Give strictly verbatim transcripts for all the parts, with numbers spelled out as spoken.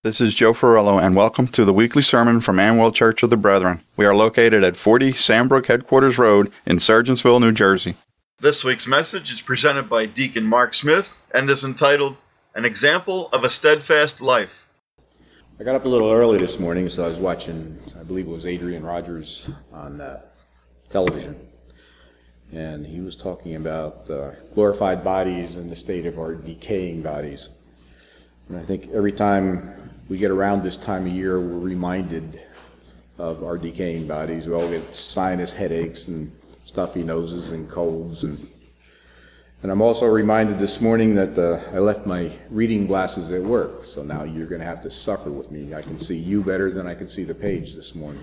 This is Joe Ferrello, and welcome to the weekly sermon from Amwell Church of the Brethren. We are located at forty Sandbrook Headquarters Road in Sergeantsville, New Jersey. This week's message is presented by Deacon Mark Smith and is entitled, An Example of a Steadfast Life. I got up a little early this morning, so I was watching, I believe it was Adrian Rogers on uh, television. And he was talking about uh, glorified bodies and the state of our decaying bodies. And I think every time we get around this time of year, we're reminded of our decaying bodies. We all get sinus headaches and stuffy noses and colds. And and I'm also reminded this morning that uh, I left my reading glasses at work, so now you're going to have to suffer with me. I can see you better than I can see the page this morning.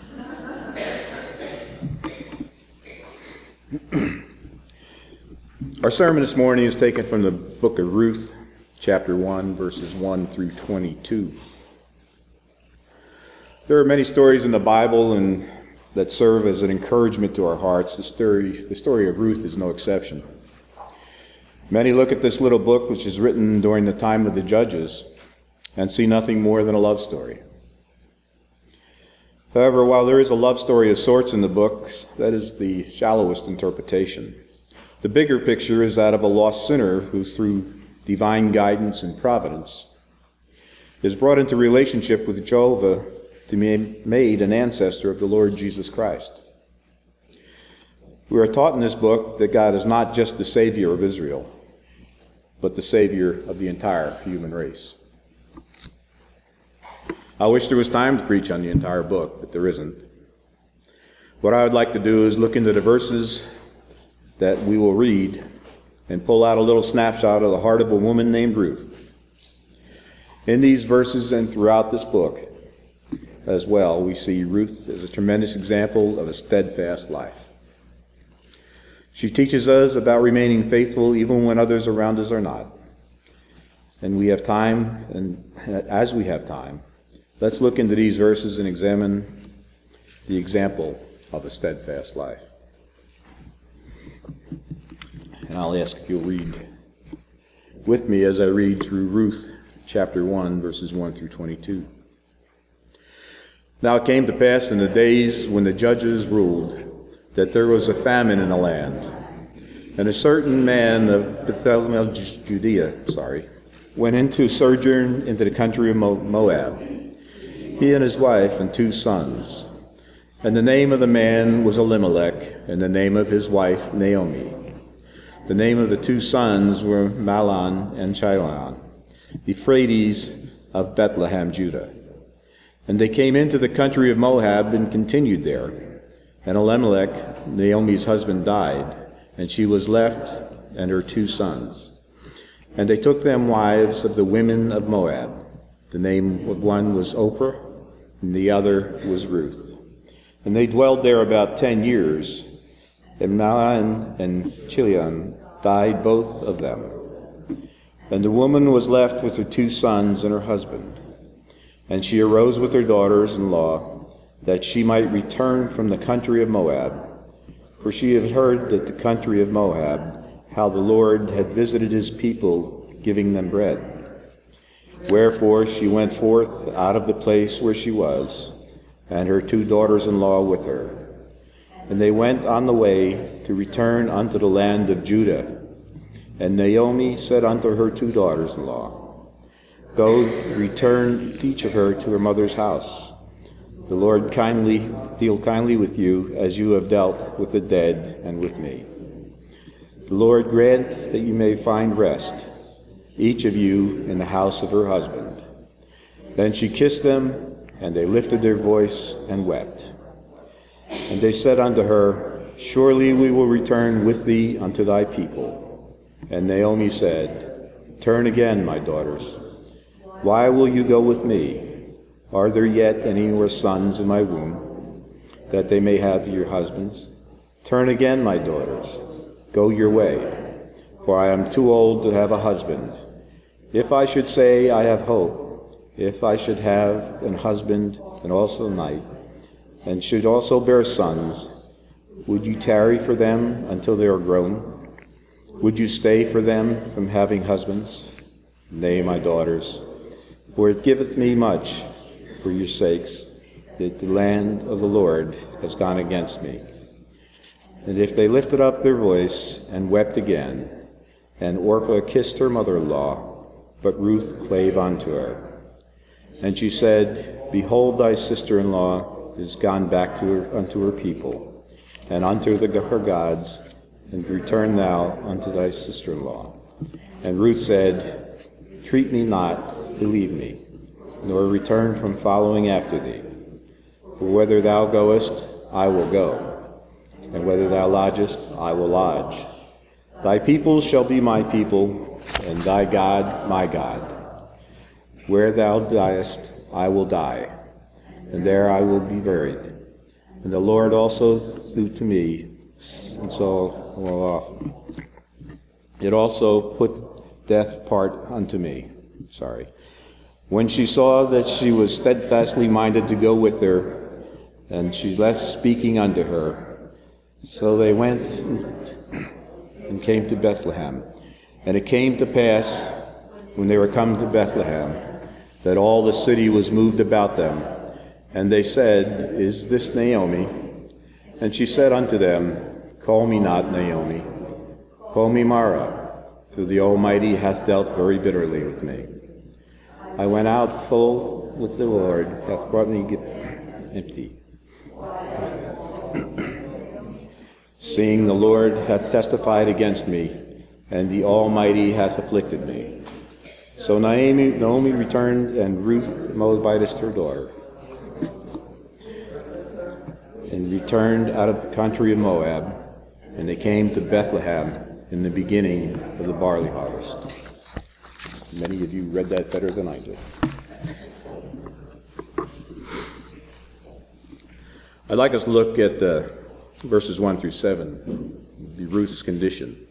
Our sermon this morning is taken from the book of Ruth, chapter one, verses one through twenty-two. There are many stories in the Bible and that serve as an encouragement to our hearts. The story, the story of Ruth is no exception. Many look at this little book, which is written during the time of the Judges, and see nothing more than a love story. However, while there is a love story of sorts in the book, that is the shallowest interpretation. The bigger picture is that of a lost sinner who, through divine guidance and providence, is brought into relationship with Jehovah to be made an ancestor of the Lord Jesus Christ. We are taught in this book that God is not just the Savior of Israel, but the Savior of the entire human race. I wish there was time to preach on the entire book, but there isn't. What I would like to do is look into the verses that we will read and pull out a little snapshot of the heart of a woman named Ruth. In these verses and throughout this book as well, we see Ruth as a tremendous example of a steadfast life. She teaches us about remaining faithful even when others around us are not. And we have time, and as we have time, let's look into these verses and examine the example of a steadfast life. And I'll ask if you'll read with me as I read through Ruth chapter one, verses one through twenty-two. Now it came to pass in the days when the judges ruled that there was a famine in the land. And a certain man of Bethlehem, Judea, sorry, went into sojourn into the country of Moab, he and his wife and two sons. And the name of the man was Elimelech, and the name of his wife Naomi. The name of the two sons were Mahlon and Chilion, Euphrates of Bethlehem, Judah. And they came into the country of Moab and continued there. And Elimelech, Naomi's husband, died, and she was left and her two sons. And they took them wives of the women of Moab. The name of one was Oprah, and the other was Ruth. And they dwelled there about ten years. And Mahlon and Chilion died, both of them. And the woman was left with her two sons and her husband. And she arose with her daughters-in-law, that she might return from the country of Moab. For she had heard that the country of Moab, how the Lord had visited his people, giving them bread. Wherefore she went forth out of the place where she was, and her two daughters-in-law with her. And they went on the way to return unto the land of Judah. And Naomi said unto her two daughters-in-law, Go, return each of her to her mother's house. The Lord kindly deal kindly with you, as you have dealt with the dead and with me. The Lord grant that you may find rest, each of you in the house of her husband. Then she kissed them, and they lifted their voice and wept. And they said unto her, Surely we will return with thee unto thy people. And Naomi said, Turn again, my daughters. Why will you go with me? Are there yet any more sons in my womb, that they may have your husbands? Turn again, my daughters. Go your way, for I am too old to have a husband. If I should say I have hope, if I should have an husband and also a knight, and should also bear sons, would you tarry for them until they are grown? Would you stay for them from having husbands? Nay, my daughters, For it giveth me much for your sakes, that the land of the Lord has gone against me. And if they lifted up their voice and wept again, and Orpah kissed her mother-in-law, but Ruth clave unto her. And she said, Behold, thy sister-in-law is gone back to her, unto her people, and unto the, her gods, and return thou unto thy sister-in-law. And Ruth said, Treat me not to leave me, nor return from following after thee. For whether thou goest, I will go, and whether thou lodgest, I will lodge. Thy people shall be my people, and thy God my God. Where thou diest, I will die, and there I will be buried. And the Lord also do to me, and so will often. It also put death part unto me. Sorry. When she saw that she was steadfastly minded to go with her, and she left speaking unto her, so they went and came to Bethlehem. And it came to pass, when they were come to Bethlehem, that all the city was moved about them. And they said, Is this Naomi? And she said unto them, Call me not Naomi, call me Mara, for the Almighty hath dealt very bitterly with me. I went out full with the Lord, hath brought me empty. Seeing the Lord hath testified against me, and the Almighty hath afflicted me. So Naomi, Naomi returned, and Ruth Moabitess her daughter, and returned out of the country of Moab, and they came to Bethlehem in the beginning of the barley harvest. Many of you read that better than I did. I'd like us to look at uh, verses one through seven, the Ruth's condition.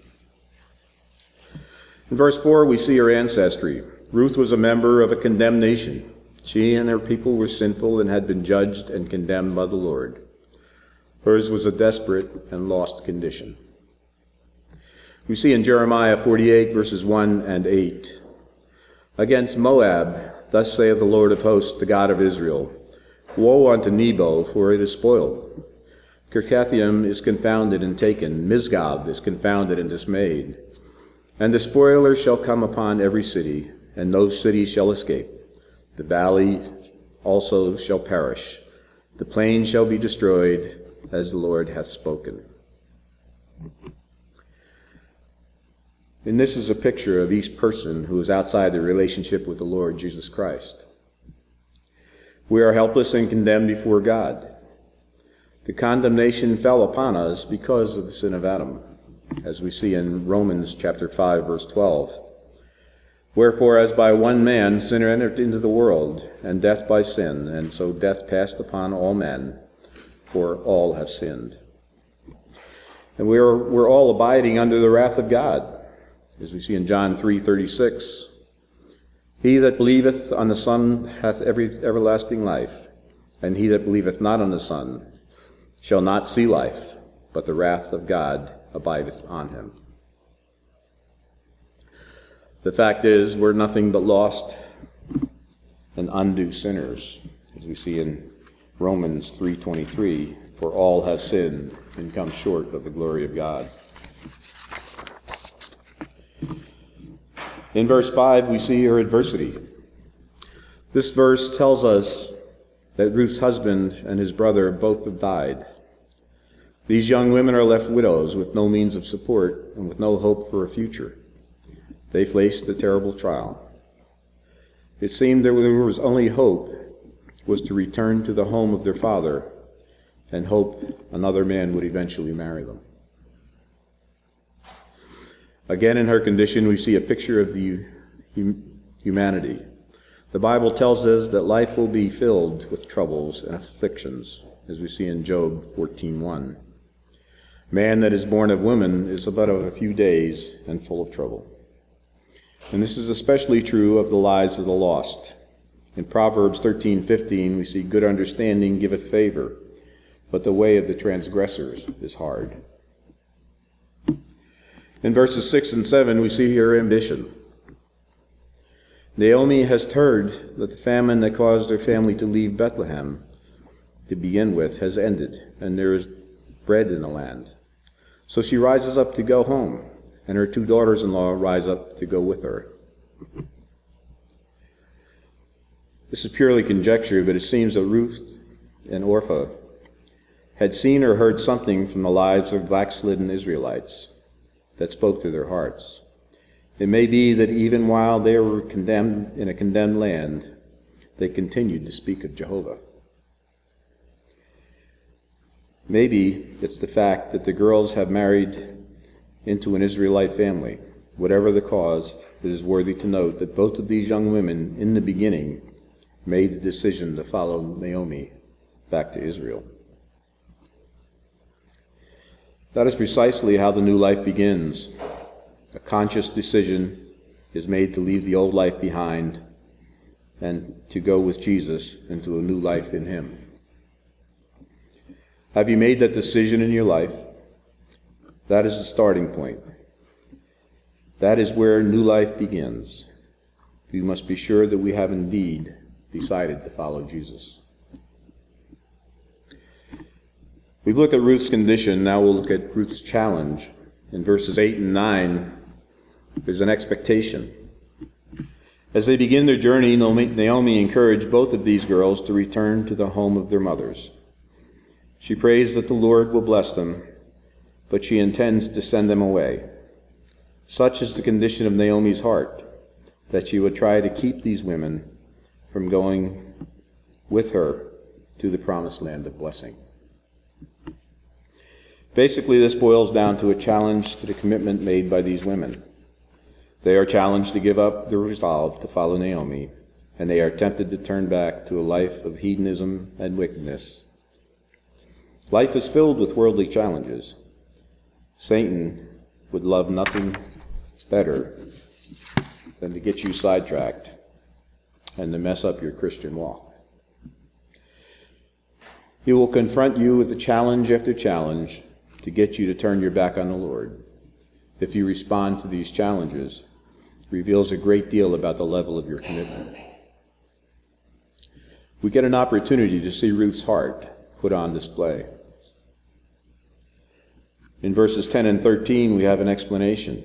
In verse four, we see her ancestry. Ruth was a member of a condemned nation. She and her people were sinful and had been judged and condemned by the Lord. Hers was a desperate and lost condition. We see in Jeremiah forty-eight, verses one and eight, Against Moab, thus saith the Lord of hosts, the God of Israel, Woe unto Nebo, for it is spoiled. Kirjathaim is confounded and taken. Misgab is confounded and dismayed. And the spoiler shall come upon every city, and no city shall escape. The valley also shall perish. The plain shall be destroyed, as the Lord hath spoken. And this is a picture of each person who is outside the relationship with the Lord Jesus Christ. We are helpless and condemned before God. The condemnation fell upon us because of the sin of Adam, as we see in Romans chapter five, verse twelve. Wherefore, as by one man sin entered into the world, and death by sin, and so death passed upon all men, for all have sinned. And we are, we're all abiding under the wrath of God, as we see in John three thirty-six. He that believeth on the Son hath every everlasting life, and he that believeth not on the Son shall not see life, but the wrath of God abideth on him. The fact is, we're nothing but lost and undue sinners, as we see in Romans three twenty-three, for all have sinned and come short of the glory of God. In verse five, we see her adversity. This verse tells us that Ruth's husband and his brother both have died. These young women are left widows with no means of support and with no hope for a future. They faced a terrible trial. It seemed that there was only hope was to return to the home of their father and hope another man would eventually marry them. Again, in her condition, we see a picture of the hum- humanity. The Bible tells us that life will be filled with troubles and afflictions, as we see in Job fourteen one. Man that is born of woman is but of a few days and full of trouble. And this is especially true of the lives of the lost. In Proverbs thirteen fifteen, we see good understanding giveth favor, but the way of the transgressors is hard. In verses six and seven, we see her ambition. Naomi has heard that the famine that caused her family to leave Bethlehem to begin with has ended, and there is bread in the land. So she rises up to go home, and her two daughters-in-law rise up to go with her. This is purely conjecture, but it seems that Ruth and Orpah had seen or heard something from the lives of backslidden Israelites that spoke to their hearts. It may be that even while they were condemned in a condemned land, they continued to speak of Jehovah. Maybe it's the fact that the girls have married into an Israelite family. Whatever the cause, it is worthy to note that both of these young women, in the beginning, made the decision to follow Naomi back to Israel. That is precisely how the new life begins. A conscious decision is made to leave the old life behind and to go with Jesus into a new life in Him. Have you made that decision in your life? That is the starting point. That is where new life begins. We must be sure that we have indeed decided to follow Jesus. We've looked at Ruth's condition. Now we'll look at Ruth's challenge. In verses eight and nine, there's an expectation. As they begin their journey, Naomi encouraged both of these girls to return to the home of their mothers. She prays that the Lord will bless them, but she intends to send them away. Such is the condition of Naomi's heart, that she would try to keep these women from going with her to the promised land of blessing. Basically, this boils down to a challenge to the commitment made by these women. They are challenged to give up their resolve to follow Naomi, and they are tempted to turn back to a life of hedonism and wickedness. Life is filled with worldly challenges. Satan would love nothing better than to get you sidetracked and to mess up your Christian walk. He will confront you with challenge after challenge to get you to turn your back on the Lord. If you respond to these challenges, it reveals a great deal about the level of your commitment. We get an opportunity to see Ruth's heart put on display. In verses ten and thirteen, we have an explanation.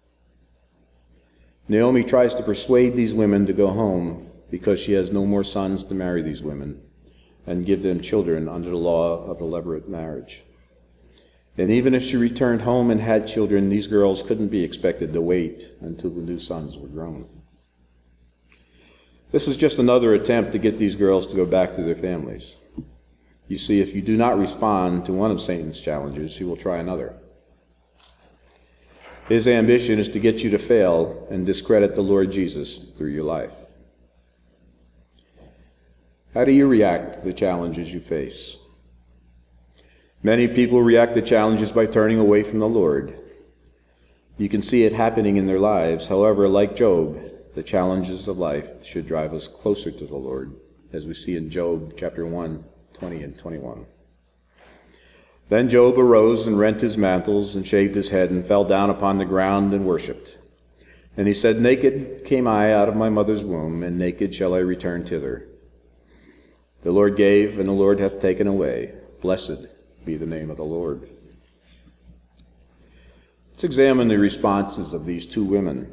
Naomi tries to persuade these women to go home because she has no more sons to marry these women and give them children under the law of the levirate marriage. And even if she returned home and had children, these girls couldn't be expected to wait until the new sons were grown. This is just another attempt to get these girls to go back to their families. You see, if you do not respond to one of Satan's challenges, he will try another. His ambition is to get you to fail and discredit the Lord Jesus through your life. How do you react to the challenges you face? Many people react to challenges by turning away from the Lord. You can see it happening in their lives. However, like Job, the challenges of life should drive us closer to the Lord, as we see in Job chapter one, twenty and twenty-one. Then Job arose and rent his mantles and shaved his head and fell down upon the ground and worshipped. And he said, "Naked came I out of my mother's womb, and naked shall I return thither. The Lord gave, and the Lord hath taken away. Blessed be the name of the Lord." Let's examine the responses of these two women.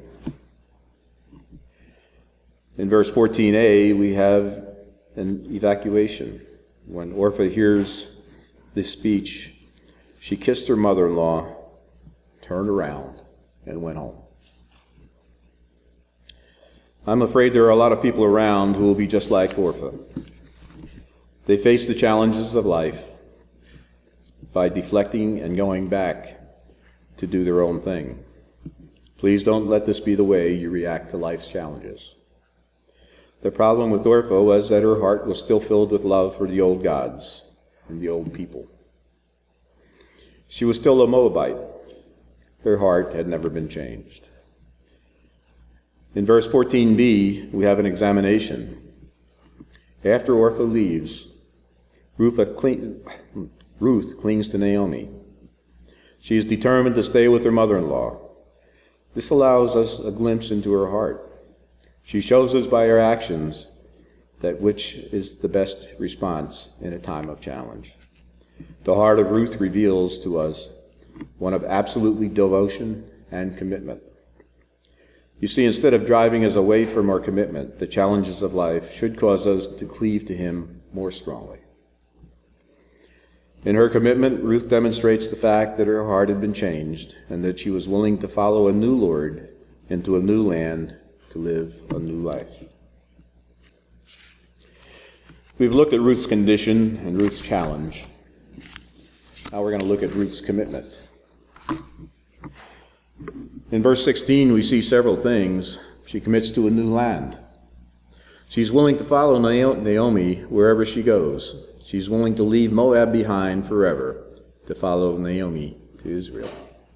In verse fourteen a, we have an evacuation. When Orpah hears this speech, she kissed her mother-in-law, turned around, and went home. I'm afraid there are a lot of people around who will be just like Orpah. They face the challenges of life by deflecting and going back to do their own thing. Please don't let this be the way you react to life's challenges. The problem with Orpah was that her heart was still filled with love for the old gods and the old people. She was still a Moabite. Her heart had never been changed. In verse fourteen b, we have an examination. After Orpah leaves, Ruth, Ruth clings to Naomi. She is determined to stay with her mother-in-law. This allows us a glimpse into her heart. She shows us by her actions that which is the best response in a time of challenge. The heart of Ruth reveals to us one of absolutely devotion and commitment. You see, instead of driving us away from our commitment, the challenges of life should cause us to cleave to him more strongly. In her commitment, Ruth demonstrates the fact that her heart had been changed and that she was willing to follow a new Lord into a new land to live a new life. We've looked at Ruth's condition and Ruth's challenge. Now we're going to look at Ruth's commitment. In verse sixteen, we see several things. She commits to a new land. She's willing to follow Naomi wherever she goes. She's willing to leave Moab behind forever to follow Naomi to Israel.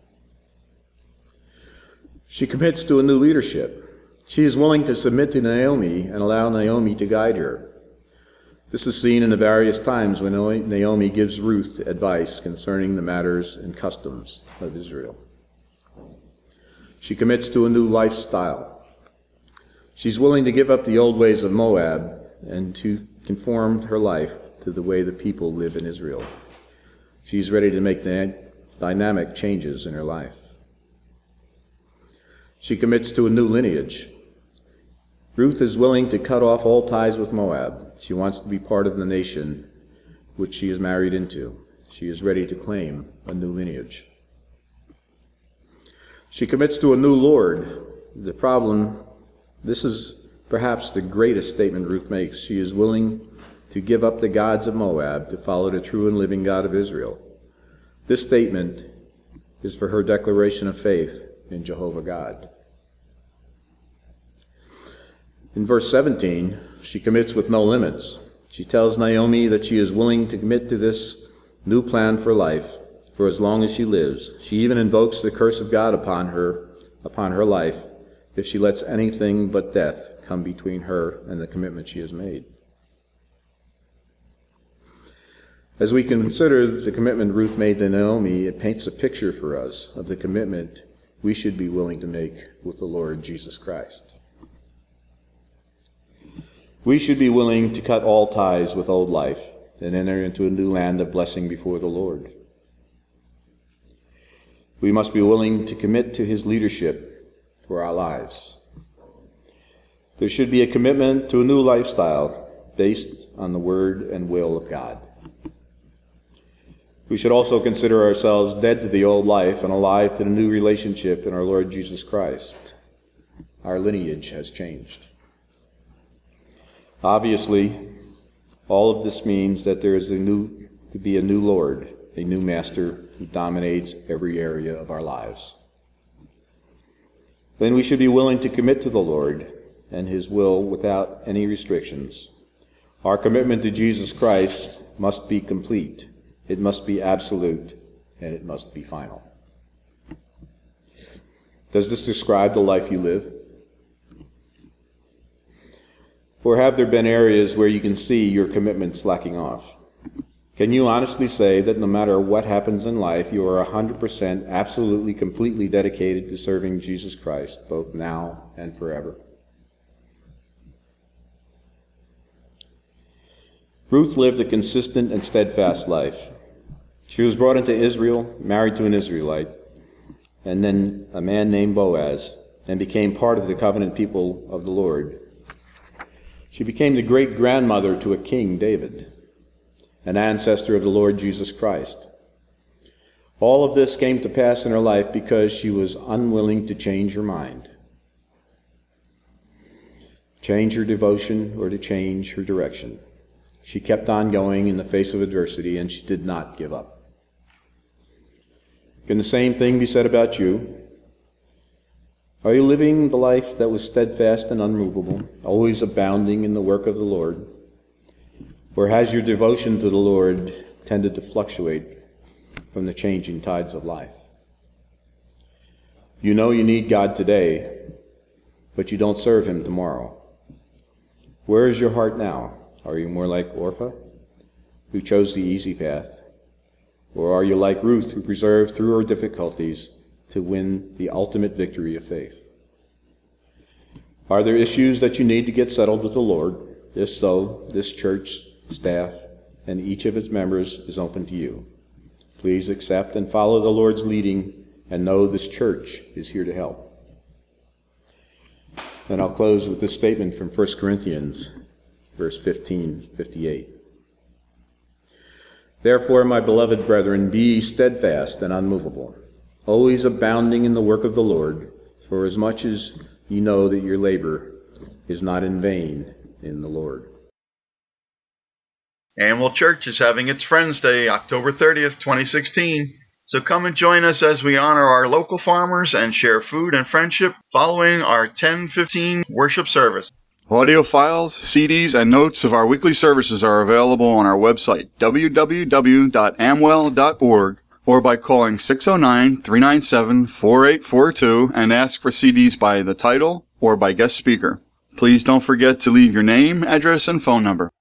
She commits to a new leadership. She is willing to submit to Naomi and allow Naomi to guide her. This is seen in the various times when Naomi gives Ruth advice concerning the matters and customs of Israel. She commits to a new lifestyle. She's willing to give up the old ways of Moab and to conform her life to the way the people live in Israel. She's ready to make dynamic changes in her life. She commits to a new lineage. Ruth is willing to cut off all ties with Moab. She wants to be part of the nation which she is married into. She is ready to claim a new lineage. She commits to a new Lord. The problem, this is perhaps the greatest statement Ruth makes. She is willing to give up the gods of Moab to follow the true and living God of Israel. This statement is for her declaration of faith in Jehovah God. In verse seventeen, she commits with no limits. She tells Naomi that she is willing to commit to this new plan for life for as long as she lives. She even invokes the curse of God upon her, upon her life, if she lets anything but death come between her and the commitment she has made. As we consider the commitment Ruth made to Naomi, it paints a picture for us of the commitment we should be willing to make with the Lord Jesus Christ. We should be willing to cut all ties with old life and enter into a new land of blessing before the Lord. We must be willing to commit to his leadership for our lives. There should be a commitment to a new lifestyle based on the word and will of God. We should also consider ourselves dead to the old life and alive to the new relationship in our Lord Jesus Christ. Our lineage has changed. Obviously, all of this means that there is a new, to be a new Lord, a new master who dominates every area of our lives. Then we should be willing to commit to the Lord and his will without any restrictions. Our commitment to Jesus Christ must be complete. It must be absolute, and it must be final. Does this describe the life you live? Or have there been areas where you can see your commitment slacking off? Can you honestly say that no matter what happens in life, you are one hundred percent absolutely, completely dedicated to serving Jesus Christ, both now and forever? Ruth lived a consistent and steadfast life. She was brought into Israel, married to an Israelite, and then a man named Boaz, and became part of the covenant people of the Lord. She became the great-grandmother to a king, David, an ancestor of the Lord Jesus Christ. All of this came to pass in her life because she was unwilling to change her mind, change her devotion, or to change her direction. She kept on going in the face of adversity, and she did not give up. Can the same thing be said about you? Are you living the life that was steadfast and unmovable, always abounding in the work of the Lord? Or has your devotion to the Lord tended to fluctuate from the changing tides of life? You know you need God today, but you don't serve him tomorrow. Where is your heart now? Are you more like Orpah, who chose the easy path? Or are you like Ruth, who preserved through her difficulties to win the ultimate victory of faith? Are there issues that you need to get settled with the Lord? If so, this church staff and each of its members is open to you. Please accept and follow the Lord's leading and know this church is here to help. And I'll close with this statement from First Corinthians, verse fifteen, fifty-eight. Therefore, my beloved brethren, be steadfast and unmovable, always abounding in the work of the Lord, for as much as ye know that your labor is not in vain in the Lord. Amwell Church is having its Friends Day, October thirtieth, twenty sixteen. So come and join us as we honor our local farmers and share food and friendship following our ten fifteen worship service. Audio files, C Ds, and notes of our weekly services are available on our website, w w w dot amwell dot org, or by calling six oh nine, three nine seven, four eight four two and ask for C Ds by the title or by guest speaker. Please don't forget to leave your name, address, and phone number.